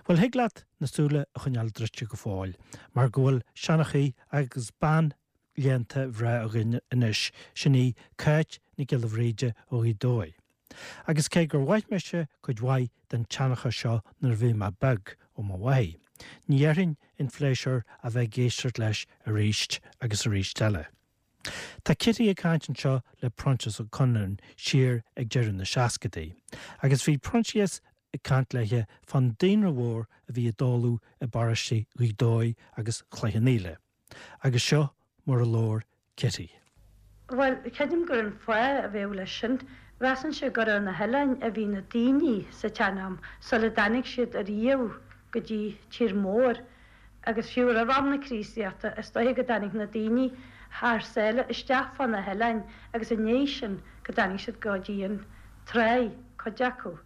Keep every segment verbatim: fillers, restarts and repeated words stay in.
Well higlaat nasúla a chuneal driste go fáil, mar ghfuil seannachaí agus ban léanta bhre a rinne inis sinní cait na gilmhríide ó í dói. Agus cé gur bhaid meise chuid bhaid den teannacha seo nar bhí má bag ó má bhaid. Níarrinn in fléisir a bheith géisteart leis a ríist agus a ríist teile. Tá Kitty a caiintin seo le prontas ó Conan siar ag deireadh na seascadaí, agus bhí prontias i cant leiche fan daonra mhór a bhí adóú i baristí rídói agus chluicheaníile. Agus seo mar a lór Kitty. Well, cedim gur an foiil a bheith leis sin, rasan se gur an na heilein a bhí na daoine sa teanam, so le danig siad a riamh go dtí tír mór, agus fiúr a ram na crísiata is dóthe go danig na daoine thar saoile isteach fan na heilein agus a nééis sin go danig siad go dtíon trí chu deacú.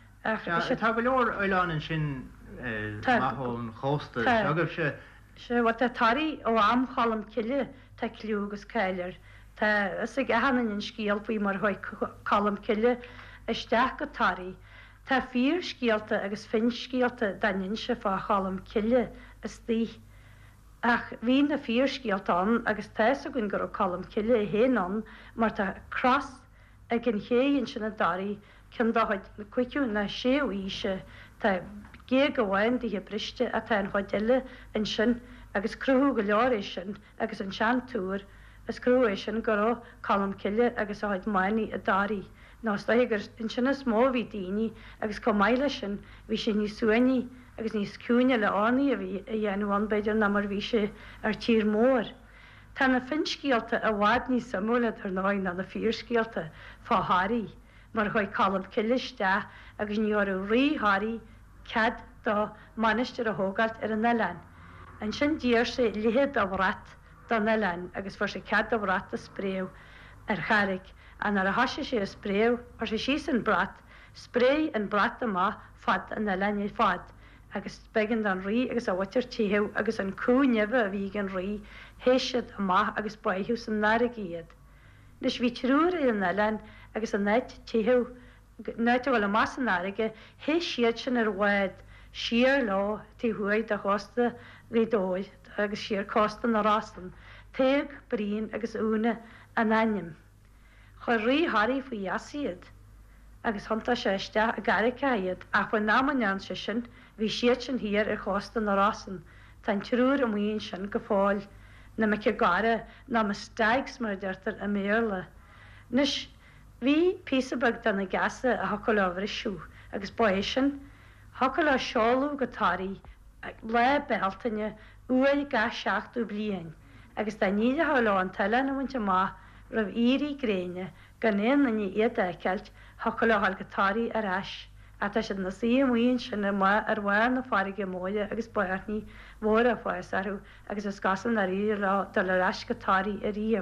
Tá go leor oileáin sin maithón chósta agah se Se wat a tarí ó am chalam ciile tá clú agus ceilir. Tá is ag ahanan in scíal faoi mar chuid chalam ciile isteach go tarí. Tá fír scíalta agus fin scíalta dainn se fá chalam ciile is tí. Ach bhí na fír scíaltán agus teis a gon gur chalam ciile i héanán mar tá cross ag an chéann sin na darí cin dáid na cuiiciú na séoíise tá gé go bhhain dí briste a tá an chuideile in sin agus cruú go leoréis sin agus an seanúr is cruéis sin go chalam ciile agus áid maií a darí. Nás gur in sinna smó bhí daoine agus có maiile sin bhí sé níos suaine agus níos cúine le ánaí a bhí a dhéanúhain beidir na mar bhí sé ar tír mór. Tá na finscíalta a bhhaid níos samúla ar náid na na fírscíalta fáthaí mar chuid chalam ciileiste agus níorú ríthaí cead dá manisteir a thógart ar an neilein. An sin díar sé lihead a bhrat dá neilein agus fuair sé cead a bhrat a spréamh ar chairigh an ar a hasise sé a spréamh ar sé síos an brat, spré an brat amach fad an neilein i fad, agus began an rí agus a bhaitear títheh agus an cúnebh a bhí an rí héisiad amach agus baithú san náirigh iad. Nus bhí trúr i an neilein agus an neit títheh Neit bhfuil a más an áige, hé siad sin ar bhhaid siar lá tí thuaid a chosta rídóid agus siar costan na rastan, téag bríon agus úna an aim. Chir ríthaí faoi jaasiad agus thanta séiste a garicha iad ach bfuin námanean se sin bhí siad sin hir ar chosta na rasan, tá trúr am mhaon sin go fáil na me ce gara ná me staigs mar deirtar a méle. Nus Bhí písabag donna gasa a hocail ábhar siú, agus ba sin, hocail á seáú go tarí le beltaine uair ga seachtú bliain, agus dá níide hála an talile na bhainte má rah írí gréine gan éon na ní iad éceilt hocail áil go tarí arás, a tá si na sí mhaon sin na má ar bhhair na fáige móide agus bairní mhór a fáisarú agus is gasan na rí lá do le ras go tarí a riamh.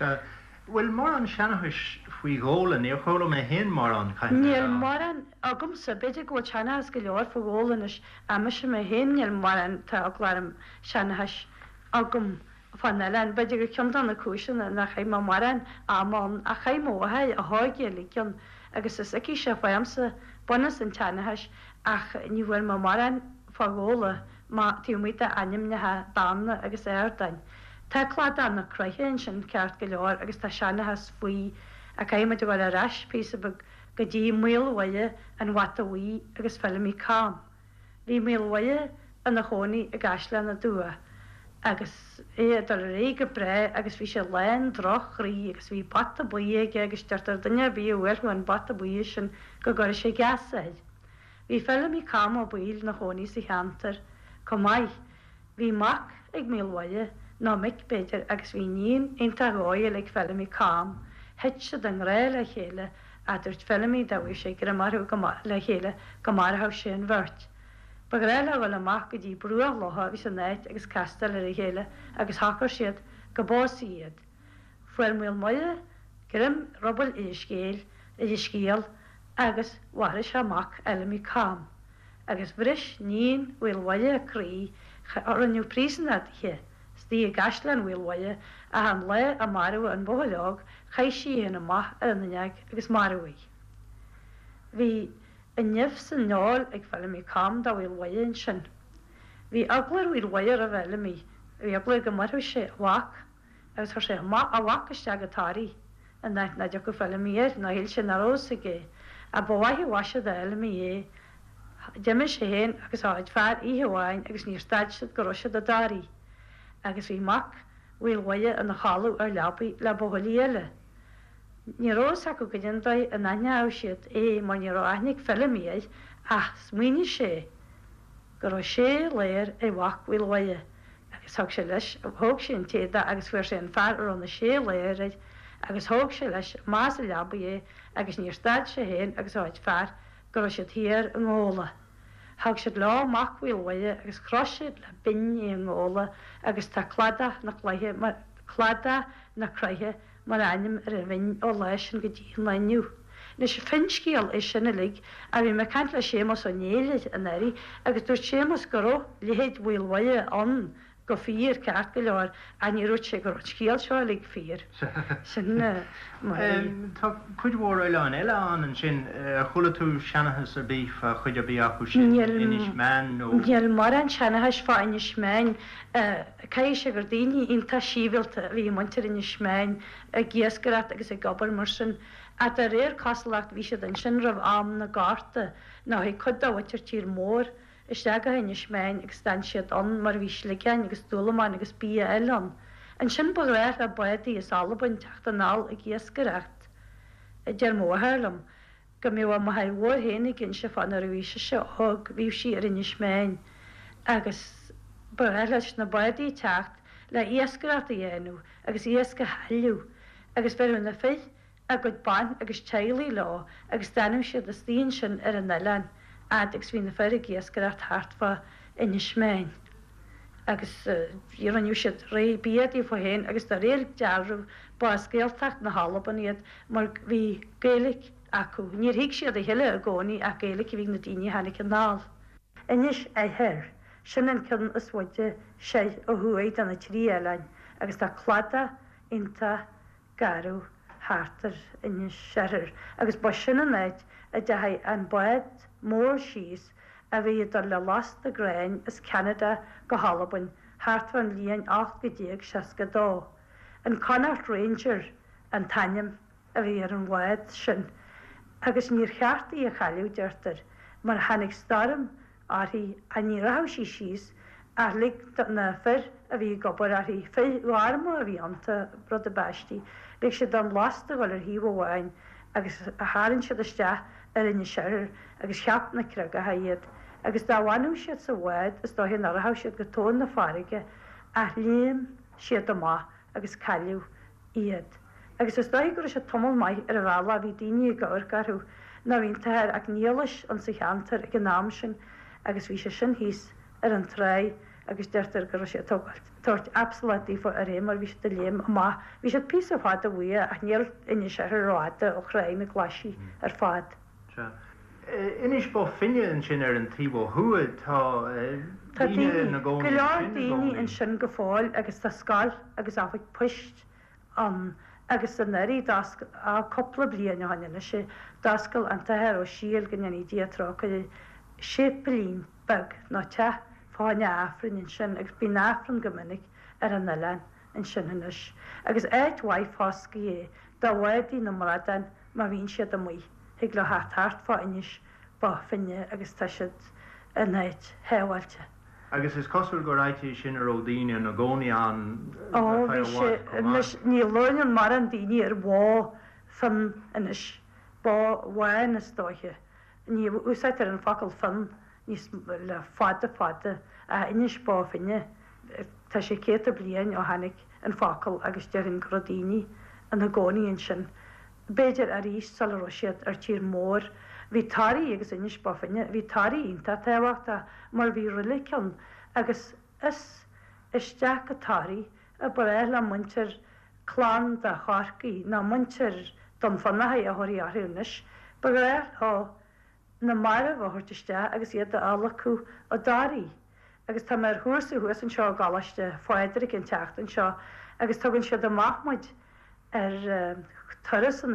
Bhfuil mar an seanachas faoi ggóla níor chola mé hen mar an caiin. Níl mar an agam sa beidir go seanachas go leor fa ggólanis a me sem mé hen níl mar an tá aglarim seanachas agam fan neilein beidir go ceann na cúisin na chaim má mar an amán a chaimóthe a háige le ceann agus is aici se fáamsa buna san teanachas ach ní bhfuil má mar an fa ggóla má tíomíte animnethe dána agus airdain. Tá chlád an na cruithéin sin ceart go leor agus tá seanachas faoi a caiimiid bhil a rais písabag go dtí mílhaile an watahí agus filmí cám. Bhí mílhaile an na chonaí a gasisle na dua, agus é do ré go bre agus bhí sé lein droch rí agus bhí bata buige agus deirtar duine bí bhfuil an bata buí sin go gur sé gasaid. Bhí filmí cám ó buil na chonaí sa cheantar, có maiid bhí mac ag mílhaile ná mic beidir agus bhí níon inta gáil ag filmí cám, heit se den ré le chéile a dúirt filmí da bhí sé gur marthú le chéile go marthá sé an bhirt. Ba réile bhfuil amach go dtí brúa látha bhí san néid agus castal ar a chéile agus thachar siad go básaí iad. Fuair mil muile grim robbal i scéal i scéal agus bhhar se amach eilmí cám. Agus bhris níon bhfuil bhaile a crí ar an nniu prísanna hé. Stí gaslan bhfuilhaile a an le a marú an bhleog chaisí an amach ar an neag agus marúí. Bhí in nef san náil ag fel mí cam da bhfuil wain sin. Bhí aglar bhfuil wair a bheile mí, bhí aglar go marthú sé whac, agus thu sé má a whacaiste agatáí an na de go fel míir na hil sin narósa gé, a bhhaithí waise de eile mí é, deime sé héin agus áid fear íhháin agus níor staidse goise a darí, agus bhí mac bhfuil waide an na chaú ar lepaí le boholí eile. Ní rós acu go diondaid an aine á siad é mar ní ráithnig fellamíid ach smuoine sé, go rá sé léir é bhac bhfuil waide, agus thug sé leis thug sin téada agus fuair sé an fear ar an na sé léirid, agus thug sé leis más a lepa é agus níor staid sé héin agus áid fear go rá sé tíar an ngóla. Thug siad lá mac bhfuil waide agus croisiid le binne an ngóla agus tá clada na chluithe mar clada na cruithe mar anim ar a bhain ó leis an go dtí leniu. Nes sé finscíal is sinna lig a bhí me cant le sémas ó néalaid an éirí agus dúirt sémas go ró lihéad bhfuil waide an go fír ceart go leir a ní rút sé go scíal seo lig fír. Sin Tá chuid bhór eile an eile an an sin chula tú seanachas ar bí chuid a bí acu sin inis meán nó Níl mar an seanachas fá inis meán cai sé gur daoine ionta síbhiilta bhí muintear inis meán a ghiascarat agus a gabal mar sin a a réir casalacht bhí siad an sin rah am na gáta ná hí chud dáhaitear tír mór is aga inis meán agus stan siad an mar bhí le cean agus dúlamáin agus bí eilean. An sin bhréir a buí is albain teachta ná a ghiascareacht. I d dear mórthlam go mé bh mai bhór héna gin se fan ar bhíse se thug bhíh si ar inis meán agus buir leis na buí techt le iascareacht a dhéanú agus iasca heú agus beú na fé a go ban agus tealaí lá agus danú siad a stíon sin ar an eilein. Agus hí na fear ghiascareacht hartfa inis meán. Agus bhí aniu siad ré bíadí fá héin agus tá réir dearú ba scéalteach na halaban iad mar bhí Gaelic acu. Níor hiic siad a heile a gcónaí a Gaelic bhí na daoine hena canál. Inis é thir, sin an cin is bhaide sé ó thuaid an na trí eilein agus tá clada inta garú hátar inis seir agus ba sin an éid a de haid an baid mór síos a bhí idir le las a gréin is Canada go halaban hátar an líon acht go déag seaca dó. An Connacht Ranger an tanim a bhí ar an bhaid sin agus níor chearttaí a chaú deirtar mar hanig starm áthí a ní rath sí síos a lig na fir a bhí gobar athí féhharma a bhí anta brod a baistí, lig sé don lasta bhil ar híomh bháin agus a háann siad isteach ar in seir agus cheap na cruga ha iad, agus dáhhaú siad sa bhhaid is dá hé nartha siad go tón na farige a líon siad amá agus caiú iad. Agus is dá gur se tomul mai ar a bhela bhí daine go orcarú na bhíon tair ag níolas an sa cheantar ag náam sin agus bhí sé sin híos ar an tré agus deirtar gur sé tógalt. Tuirt absolútí fá a ré mar bhí de léim amá bhí sé pí a fád a bhui a níl in seir ráta ó chréin na glasí ar fád. Inis bó finne an sin ar an tíbó thuad tá na go leor daoine an sin go fáil agus tá sáil agus áfah puist an agus san éirí a coppla blian haine sé dascail an tair ó síal gan í diatrá go sé pelín bag ná te fáine áfrin in sin agus bí náfran gomininic ar an eilein in sinnis. Agus éidhhaid fásca é dá bhhaidí na mradan má bhín siad a muoi. Hiag le háart fá inis ba finne agus tá siad a néid héhhailte. Agus is cosfuil go ráití sin ar ó daine na gcónaí an ní lein mar an daine ar bhá fan inis ba bhhain na stáithe. Ní úsáid ar an facail fan níos le fáda fáda a inis bá finne tá sé céta blian ó hanig an facail agus dearinn grodíine an na gcónaí sin. Beidir a ríos sal roisiad ar tír mór, hí tarí agus inis bafinne, hí tarí ínta téhachtta mar bhí rilicin agus is isteach go tarí a bar le muintir chlán de charcaí ná muintir don fannathe a thoirí athúnis, ba réir á na mara bhthirteiste agus iad a álaú a darí. Agus tá mar thuairsa thuas an seo galaiste fáidir an techt an seo, agus tugann siad amachmuid ar Tharasannaí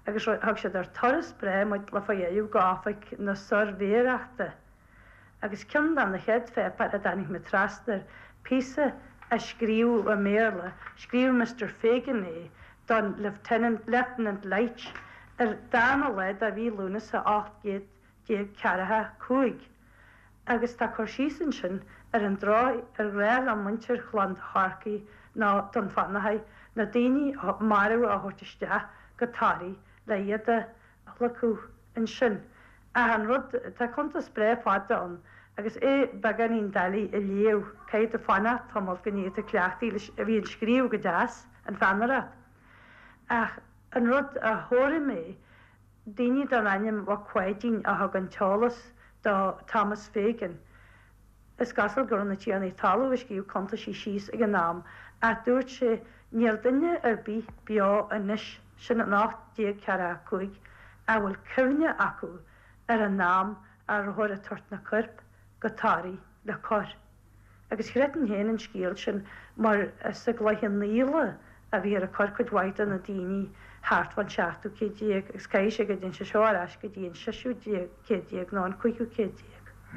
agus thug sé ar toras bre muid le fahéú go áfaic na sorvéireachta. Agus cin an na chéad fépar a danig me trastar písa a scríú a méle, scríú Mister Fagan é don Lieutenant Lieutenant Leitch ar dána leid a bhí lúna sa ácht dé cearatha cúig. Agus tá chuirsísan sin ar an drá ar réil an muintir chland Harcaí ná don fannahaid na daoine marú a thuirteiste go táirí le iad a leú in sin. A an rud tá chunta spré fáda an, agus é bagan ín dalí i léo céid a fanna tomol gníad a cleachtaí a bhí an scríú go deas an fannarat. Ach an rud a thóra mé, daoine don aim bha chuidín a thug an teolalas do Thomas Fagan. Is gasal gur na tí an é talú is cíú conta sí síos ag an nám, a dúirt sé níor duine ar bí beá a níis sin an ácht dé ceara cúig a bhfuil cirne acu ar an nám ar thuir a tuirt na corp go táirí le cor. Agus chréan héan an scíal sin mar sa ghlaithin níla a bhí ar a cor chuid waid an na daoine háarthain seachtú cédíag agus cai sé go dtíon se seo aras go dtíon seisiú cédíag ná an cuiiciú cédíag.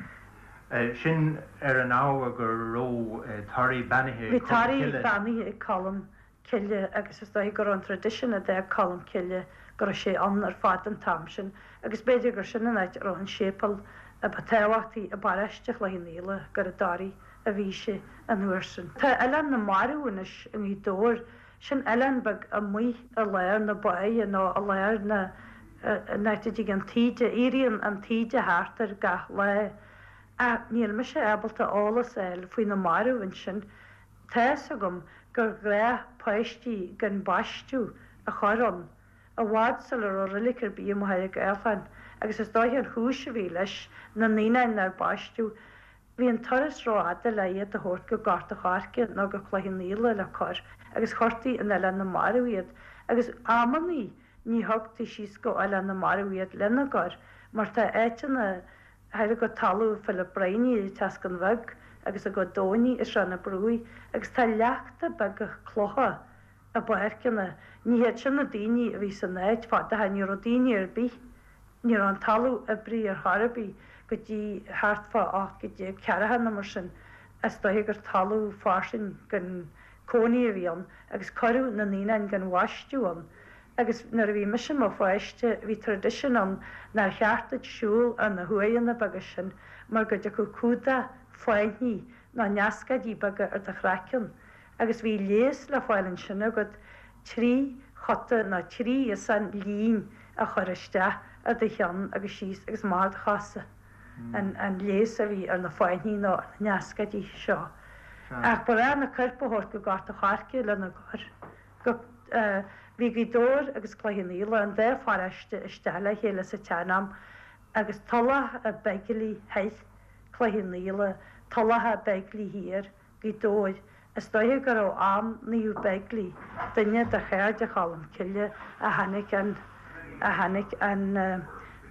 Sin ar an á gur ró tarí banithe. Bhí tarí banithe ag colm ciile agus is dá gur an tradition a d colm ciile gur sé an ar fád an tam sin, agus beidir gur sin áid ar an sépal a batéhachttaí a baristeach le níla gur a darí a bhí sé an nuairsin. Tá eile na marúis in í dóir sin eile bag a mu a léir na ba nó a léir na neitidí an tíide íon an tíide háartar gath le. A níl me sé ebalta álas eil faoi na marúin sin, Tás agam gur gré páistí gan baistú a choran, a bhád sal ar rilikar bí mo haig elfan, agus is dói an húse bhí leis na nínain ar baistú, hí an toras ráda le iad a hort go garta cháce nó go chluhin níla le cor, agus chortaí in eile na marúiad, agus amaní ní hogtaí síos go eile na marúiad lena gar, mar tá éitina Heile go talú fel le braine tas gan bheg agus a go dóí is ranna brúi, agus tá leachta bag go chlócha a buircinna, ní héad sin na daoine a bhí san néid fád a ní rodíine ar bí, ní an talú a brí ar Harbí go dtí háartfa ach go dtí cearatha na mar sin, as dóigh gur talú fásin gan cónaí a bhíon, agus choirú na nínain gan waistúan. Agus nar a bhí mis sem má fáiste bhí tradition an nar cheartad siúil an na huaanna baga sin, mar go de go cúda fáinní ná neascadí baga ar de chraician. Agus bhí léas le fáilann sinna go trí chota na trí is san lín a choiriste a d chean agus síos agus mád chaasa. An léas a bhí ar na fáinní ná neascadí seo. Ach bar na chuirpahort go gáta cháce le na gar. Bhí go dóir agus chluhinníla an bheith fáiste isteile chéile sa teanam, agus talla a beigilí heith chluhinníla, tallathe beigli hir go dóid, is dóithe gur ó am níú beigli duine de chéir de chalam ciile a hanig an a hanig an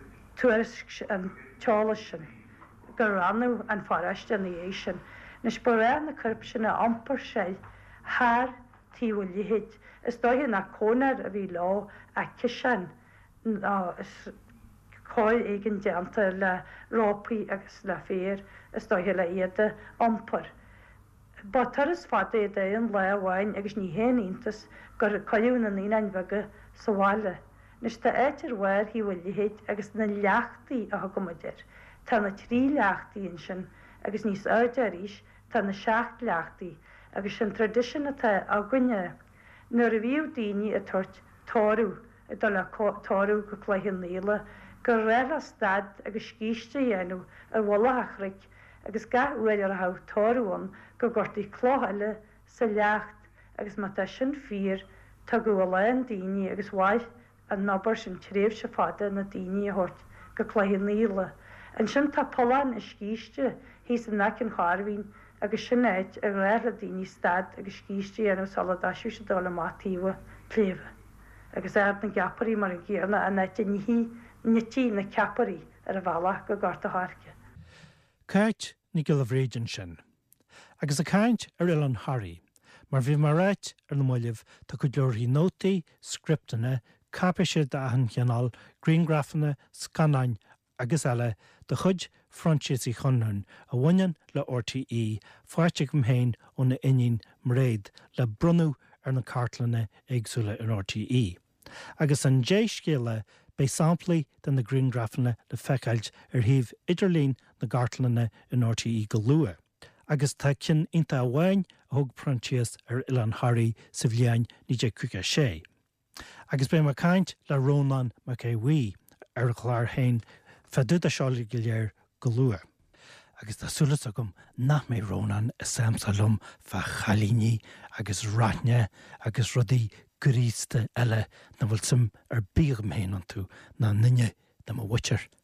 tuairis an teála sin, gur ranú an fáiste an é sin. Nes boré na curb sin a ampar sé thar tíhfuil lihéid. Is dóithe na cónar a bhí lá a cisan cáil éigen deanta le rápaí agus le fér, is dóithe le iad ampar. Ba tar is fada é an le bhhain agus ní héanaíontas gur coú na níanain bhaga sa bháile. Nes tá éitir bhhair hí bhfuil lihéid agus na leachtaí a thugamidir. Tá na trí leachtaí sin agus níos áide arís tá na seacht leachtaí agus sin tradition atá a gcuine. Nuair a bhíú daoine a tuairt táirú i do le táirú go chluicheann níla, gur réile stad agus scíiste dhéanú ar bhlathaachric agus gahuail ar a thug táirúin go gortaí chlóthaile sa leacht agus má tá sin fír tá go bhfuil daoine agus bhaid an nabar sin tréimh se fada na daoine a thuirt go chluicheann níla. An sin tá poláin is scíiste hí san necin cháirhín agus sin éid a réile daoine stad agus scíiste dhéanú saladaisiú se dála mátíomh pléomh. Agus éad na gaparí mar an ggéarna a neite níhí nití na ceaparí ar a bhela go garta háce. Cait ní go bhréidir sin. Agus a caint ar il an Harry, mar bhí mar réit ar na muileh tá go leor hí nótaí, scriptainna, cappa sé dahan cheanal Greengraffanna Scannain agus eile de chud frontis í chunn a bhainean le R T E fáirte go héin óna inin mréad le brunú ar na cartlanna agsúla in R T E. Agus an dé scéile bei samplaí den na Greengraffanna le feiceáilt ar thaobh idirlín na gartlanna in R T E go luath. Agus tá cin inta bhhain a thug frontias ar Ilan Harry sa bhliain níide cuiche sé. Agus bé mar caint le Rónan mac é bhuí ar chláir hain fedúd a seála go léir go luath. Agus tá sulas agam nach mé Rónan a samsalum fa chalíní agus ratne agus rudaí gurísta eile na bhfuil sim ar bígham héin an tú na nunne na mo bhuitir